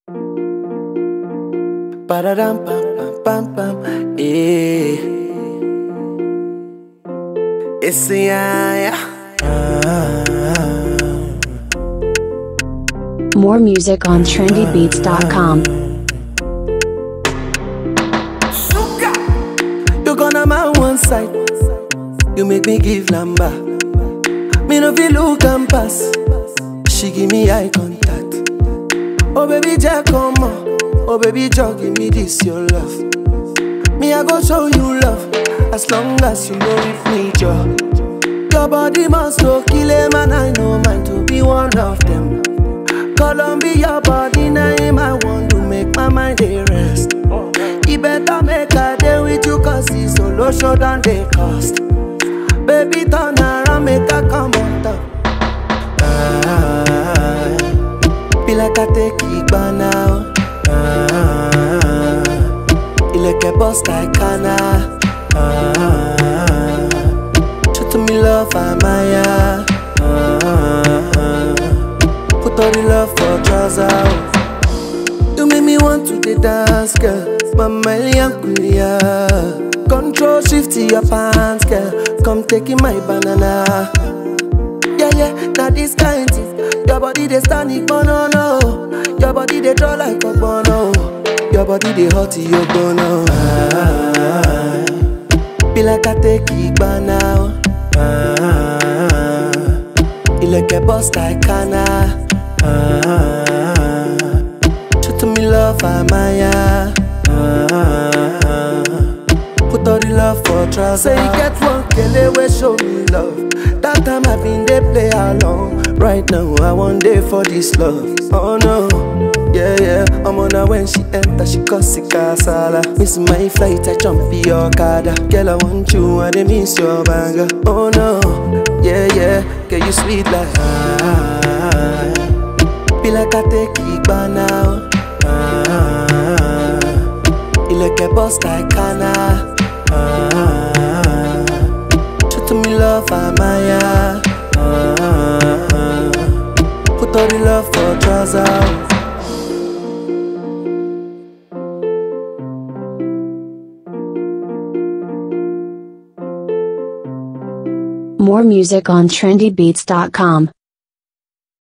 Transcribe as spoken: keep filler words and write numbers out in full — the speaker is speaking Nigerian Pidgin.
Ba-da-dum, bam, bam, bam, bam, yeah. It's a yeah, yeah. More music on trendy beats dot com. You gonna my one side. You make me give number. Me no feel look and pass. She give me eye contact. Oh baby, Jack, come on. Oh baby, Jack, give me this your love. Me I go show you love. As long as you know with me, Joe. Your body must go kill him, and I know mine to be one of them. Columbia, your body name I want to make my mind a rest. You better make a day with you, cause it's solo show than they cost. Baby, turn around, make a come on top. Ah, feel like I take it by now. Ah, you like a boss like Kana. Ah, show to me love, I'm Maya. Ah, put all the love for trousers. You make me want to the dance, girl. Mama Liankulia. Control shift to your pants, girl. Come taking my banana. Yeah, yeah, now this kind thing. Your body they stand it, no, no. Your body they draw like a bono. Your body they hot to your bono. Ah, feel like I take it by now. Ah, you like a boss like Kana. Ah, show to me love, I'm Maya. Ah, put all the love for trousers. Say you get one kele we show me love. That time I been they play along. Right now I want day for this love. Oh no, yeah yeah. I'm on her when she enter, she cause it casala. Miss my flight, I jump in your car. Girl I want you and I miss your banger. Oh no, yeah yeah. Girl you sweet like ah. Feel like I take it by now. Ah, you like a boss like Kana. Ah, show to me love, I'm Maya. Ah, put all the love for trousers. More music on trendy beats dot com.